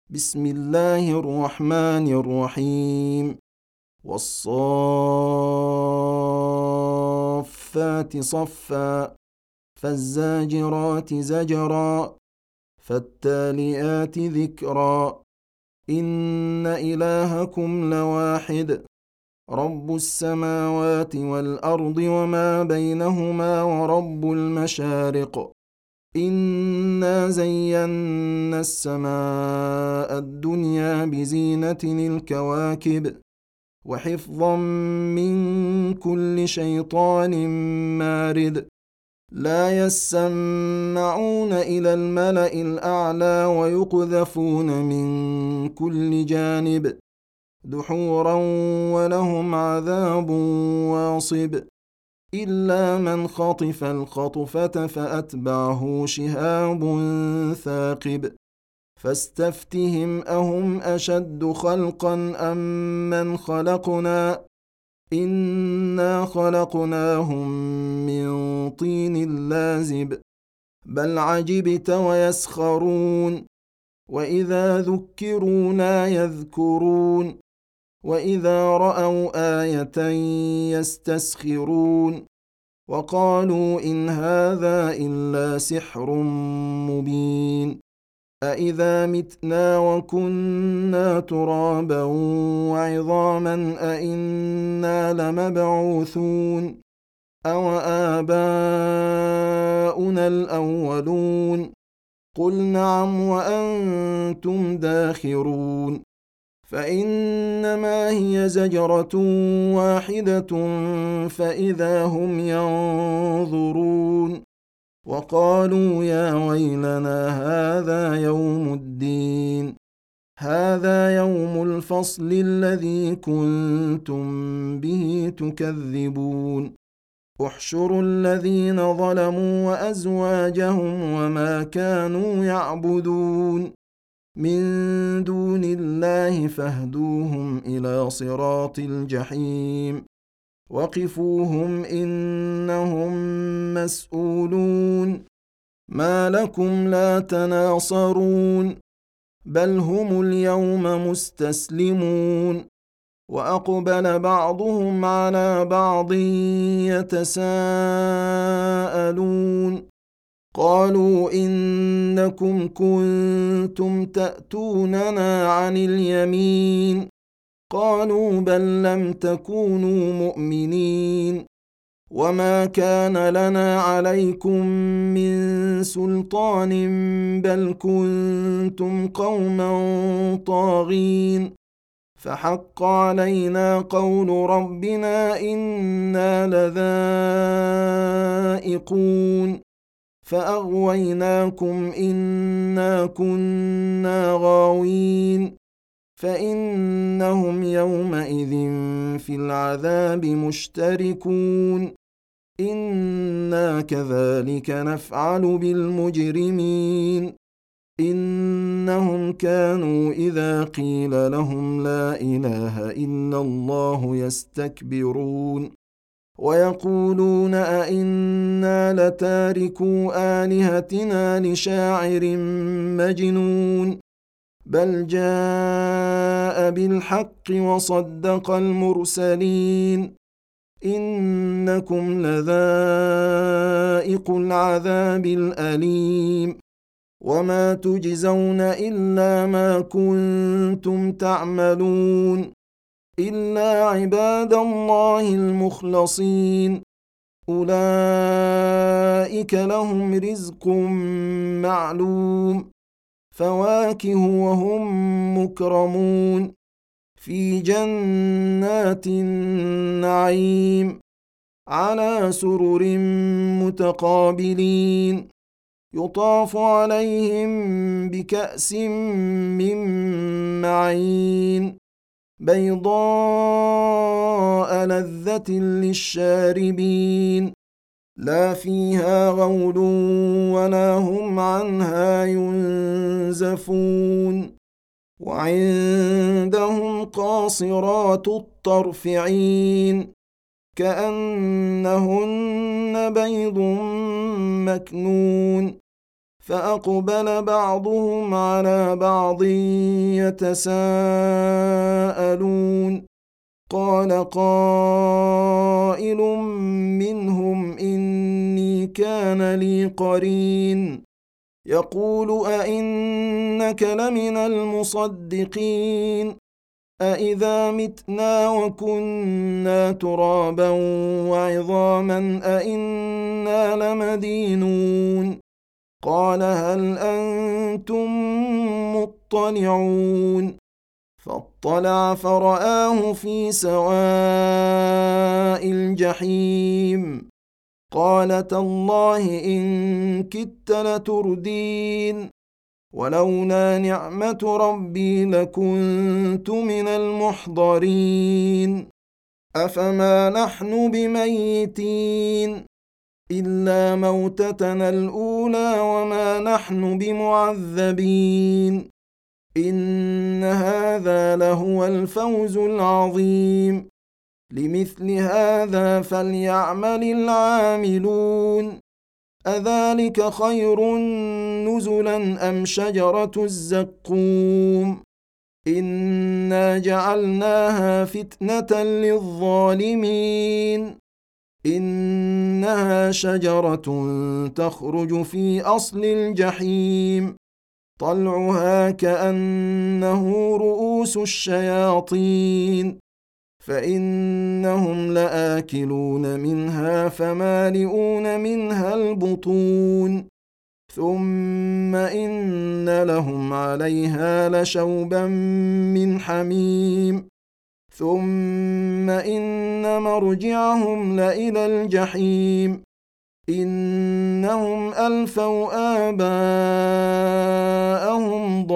بسم الله الرحمن الرحيم. والصافات صفا فالزاجرات زجرا فالتاليات ذكرا إن إلهكم لواحد رب السماوات والأرض وما بينهما ورب المشارق إنا زينا السماء الدنيا بزينة الكواكب وحفظا من كل شيطان مارد لا يسمعون إلى الملأ الأعلى ويقذفون من كل جانب دحورا ولهم عذاب واصب إلا من خطف الخطفة فأتبعه شهاب ثاقب فاستفتهم أهم أشد خلقا أم من خلقنا إنا خلقناهم من طين لازب بل عجبت ويسخرون وإذا ذكروا لا يذكرون وإذا رأوا آية يستسخرون وقالوا إن هذا إلا سحر مبين أإذا متنا وكنا ترابا وعظاما أإنا لمبعوثون أو آباؤنا الأولون قل نعم وأنتم داخرون فإنما هي زجرة واحدة فإذا هم ينظرون وقالوا يا ويلنا هذا يوم الدين هذا يوم الفصل الذي كنتم به تكذبون احشروا الذين ظلموا وأزواجهم وما كانوا يعبدون من دون الله فاهدوهم إلى صراط الجحيم وقفوهم إنهم مسؤولون ما لكم لا تناصرون بل هم اليوم مستسلمون وأقبل بعضهم على بعض يتساءلون قالوا إنكم كنتم تأتوننا عن اليمين قالوا بل لم تكونوا مؤمنين وما كان لنا عليكم من سلطان بل كنتم قوما طاغين فحق علينا قول ربنا إنا لذائقون فأغويناكم إنا كنا غاوين فإنهم يومئذ في العذاب مشتركون إنا كذلك نفعل بالمجرمين إنهم كانوا إذا قيل لهم لا إله إلا الله يستكبرون ويقولون أئنا لتاركو آلهتنا لشاعر مجنون بل جاء بالحق وصدق المرسلين إنكم لذائق العذاب الأليم وما تجزون إلا ما كنتم تعملون إلا عباد الله المخلصين أولئك لهم رزق معلوم فواكه وهم مكرمون في جنات النعيم على سرر متقابلين يطاف عليهم بكأس من معين بيضاء لذة للشاربين لا فيها غول ولا هم عنها ينزفون وعندهم قاصرات الطرف عين كأنهن بيض مكنون فأقبل بعضهم على بعض يتساءلون قال قائل منهم إني كان لي قرين يقول أئنك لمن المصدقين أئذا متنا وكنا ترابا وعظاما أئنا لمدينون قال هل أنتم مطلعون فاطلع فرآه في سواء الجحيم قال تالله إن كدت لتردين ولولا نعمة ربي لكنت من المحضرين أفما نحن بميتين إلا موتتنا الأولى وما نحن بمعذبين إن هذا لهو الفوز العظيم لمثل هذا فليعمل العاملون أذلك خير نزلا أم شجرة الزقوم إنا جعلناها فتنة للظالمين إنها شجرة تخرج في أصل الجحيم طلعها كأنه رؤوس الشياطين فإنهم لآكلون منها فمالئون منها البطون ثم إن لهم عليها لشوبا من حميم ثم إن مرجعهم لإلى الجحيم إنهم ألفوا آباءهم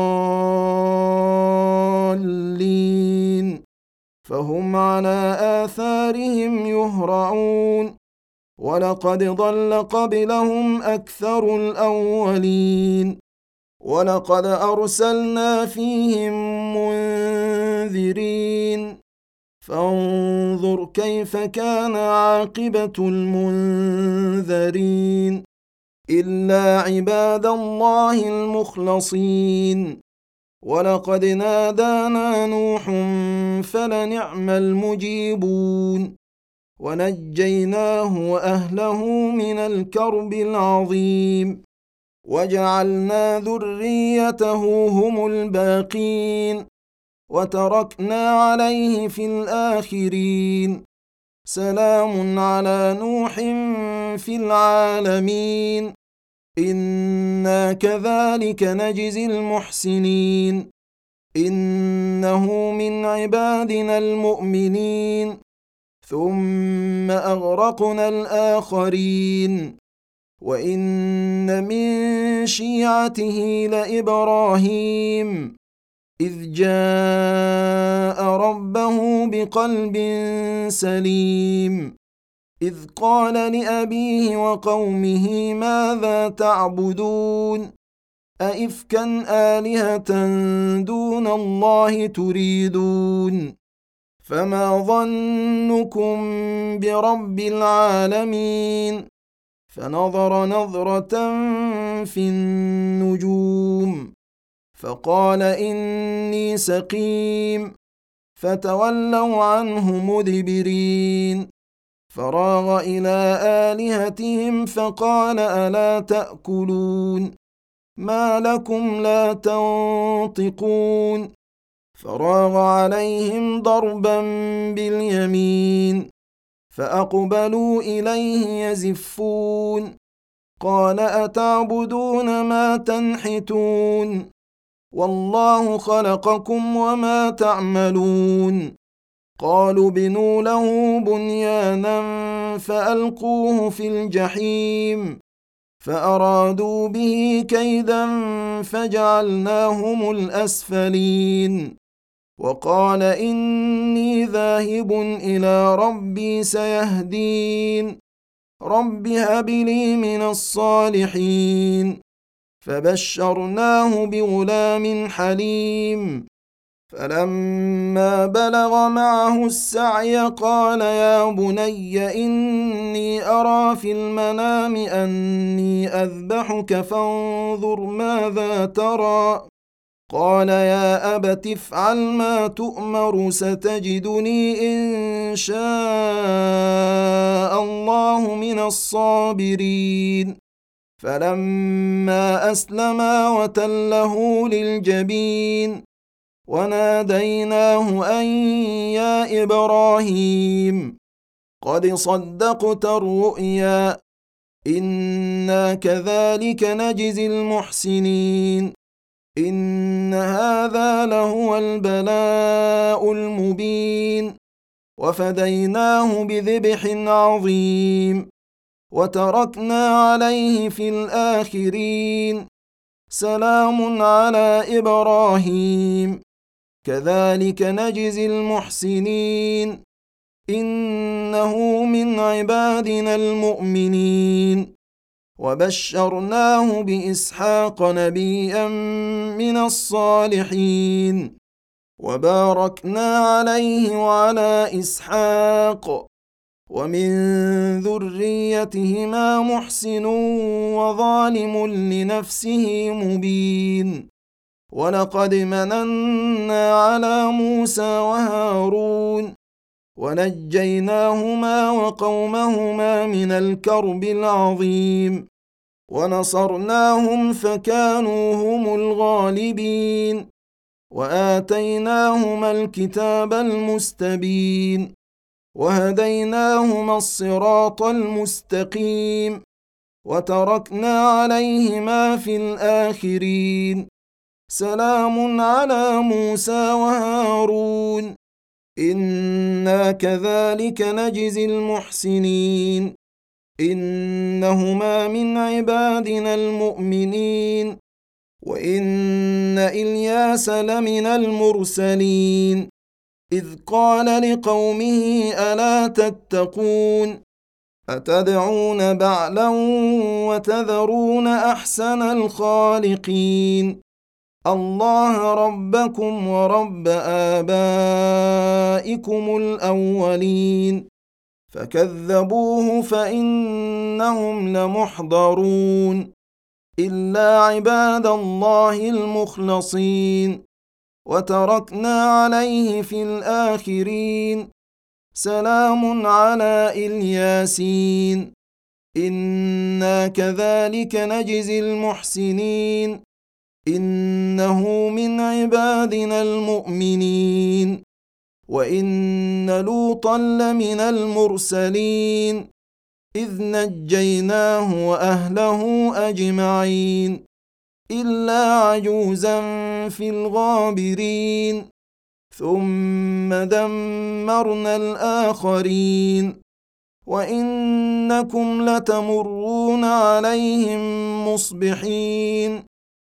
ضالين فهم على آثارهم يهرعون ولقد ضل قبلهم أكثر الأولين ولقد أرسلنا فيهم منذرين فانظر كيف كان عاقبة المنذرين إلا عباد الله المخلصين ولقد نادانا نوح فلنعم المجيبون ونجيناه وأهله من الكرب العظيم وجعلنا ذريته هم الباقين وتركنا عليه في الآخرين سلام على نوح في العالمين إنا كذلك نجزي المحسنين إنه من عبادنا المؤمنين ثم أغرقنا الآخرين وإن من شيعته لإبراهيم إذ جاء ربه بقلب سليم إذ قال لأبيه وقومه ماذا تعبدون أئفكا آلهة دون الله تريدون فما ظنكم برب العالمين فنظر نظرة في النجوم فقال إني سقيم فتولوا عنه مدبرين فراغ إلى آلهتهم فقال ألا تأكلون ما لكم لا تنطقون فراغ عليهم ضربا باليمين فأقبلوا إليه يزفون قال أتعبدون ما تنحتون والله خلقكم وما تعملون قالوا بنوا له بنيانا فألقوه في الجحيم فأرادوا به كيدا فجعلناهم الأسفلين وقال إني ذاهب إلى ربي سيهدين رب هب لي من الصالحين فبشرناه بغلام حليم فلما بلغ معه السعي قال يا بني إني أرى في المنام أني أذبحك فانظر ماذا ترى. قال يا أبت افعل ما تؤمر ستجدني إن شاء الله من الصابرين. فلما أسلما وتله للجبين وناديناه أن يا إبراهيم قد صدقت الرؤيا إنا كذلك نجزي المحسنين إن هذا لهو البلاء المبين وفديناه بذبح عظيم وتركنا عليه في الآخرين سلام على إبراهيم كذلك نجزي المحسنين إنه من عبادنا المؤمنين وبشرناه بإسحاق نبيا من الصالحين وباركنا عليه وعلى إسحاق ومن ذريتهما محسن وظالم لنفسه مبين ولقد مننا على موسى وهارون ونجيناهما وقومهما من الكرب العظيم ونصرناهم فكانوا هم الغالبين وآتيناهما الكتاب المستبين وهديناهما الصراط المستقيم وتركنا عليهما في الآخرين سلام على موسى وهارون إنا كذلك نجزي المحسنين إنهما من عبادنا المؤمنين وإن إلياس لمن المرسلين إذ قال لقومه ألا تتقون أتدعون بعلا وتذرون أحسن الخالقين الله ربكم ورب آبائكم الأولين فكذبوه فإنهم لمحضرون إلا عباد الله المخلصين وتركنا عليه في الآخرين سلام على الياسين إنا كذلك نجزي المحسنين إنه من عبادنا المؤمنين وإن لوطا لمن المرسلين إذ نجيناه وأهله أجمعين إلا عجوزا في الغابرين ثم دمرنا الآخرين وإنكم لتمرون عليهم مصبحين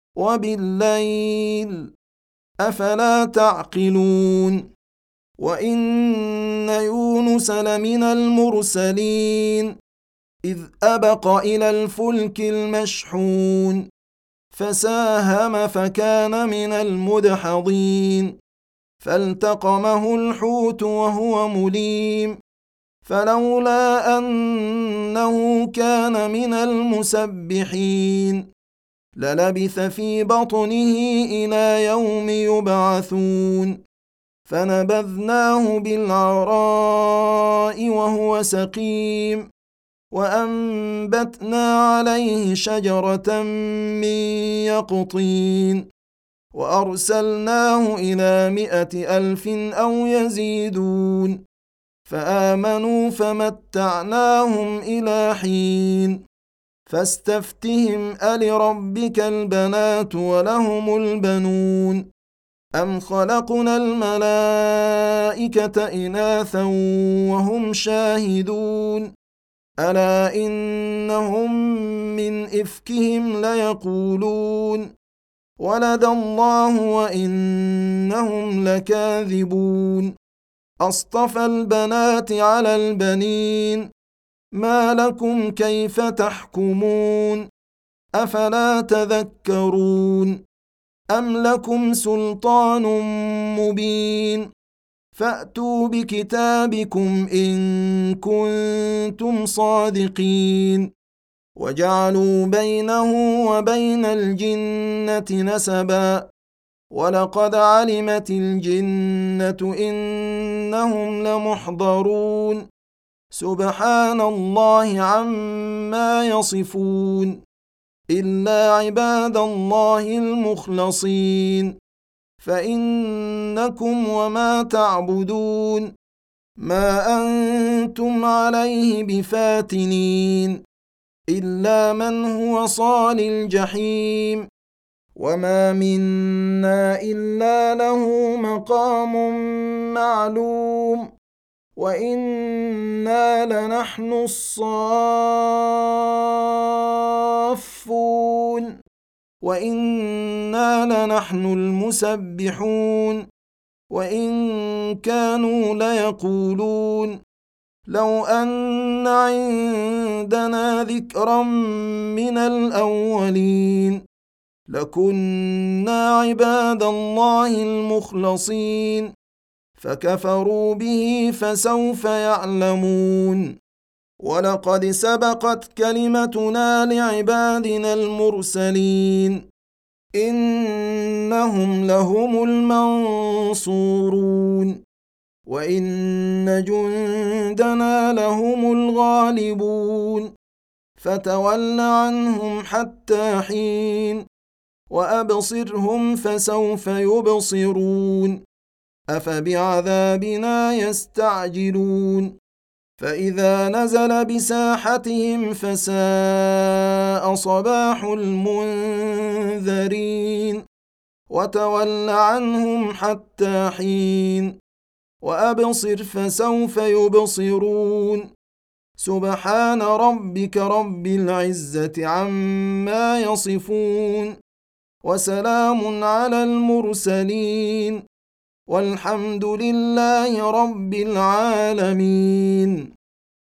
وبالليل أفلا تعقلون وإن يونس لمن المرسلين إذ أبق إلى الفلك المشحون فساهم فكان من المدحضين فالتقمه الحوت وهو مليم فلولا أنه كان من المسبحين للبث في بطنه إلى يوم يبعثون فنبذناه بالعراء وهو سقيم وأنبتنا عليه شجرة من يقطين وأرسلناه إلى 100,000 أو يزيدون فآمنوا فمتعناهم إلى حين فاستفتهم ألربك البنات ولهم البنون أم خلقنا الملائكة إناثا وهم شاهدون ألا إنهم من إفكهم ليقولون ولد الله وإنهم لكاذبون أصطفى البنات على البنين ما لكم كيف تحكمون أفلا تذكرون أم لكم سلطان مبين فأتوا بكتابكم إن كنتم صادقين وجعلوا بينه وبين الجنة نسبا ولقد علمت الجنة إنهم لمحضرون سبحان الله عما يصفون إلا عباد الله المخلصين فإنكم وما تعبدون ما أنتم عليه بفاتنين إلا من هو صال الجحيم وما منا إلا له مقام معلوم وإنا لنحن الصافون وإنا لنحن المسبحون وإن كانوا ليقولون لو أن عندنا ذكرا من الأولين لكنا عباد الله المخلصين فكفروا به فسوف يعلمون ولقد سبقت كلمتنا لعبادنا المرسلين إنهم لهم المنصورون وإن جندنا لهم الغالبون فتول عنهم حتى حين وأبصرهم فسوف يبصرون أفبعذابنا يستعجلون فإذا نزل بساحتهم فساء صباح المنذرين وتول عنهم حتى حين وأبصر فسوف يبصرون سبحان ربك رب العزة عما يصفون وسلام على المرسلين والحمد لله رب العالمين.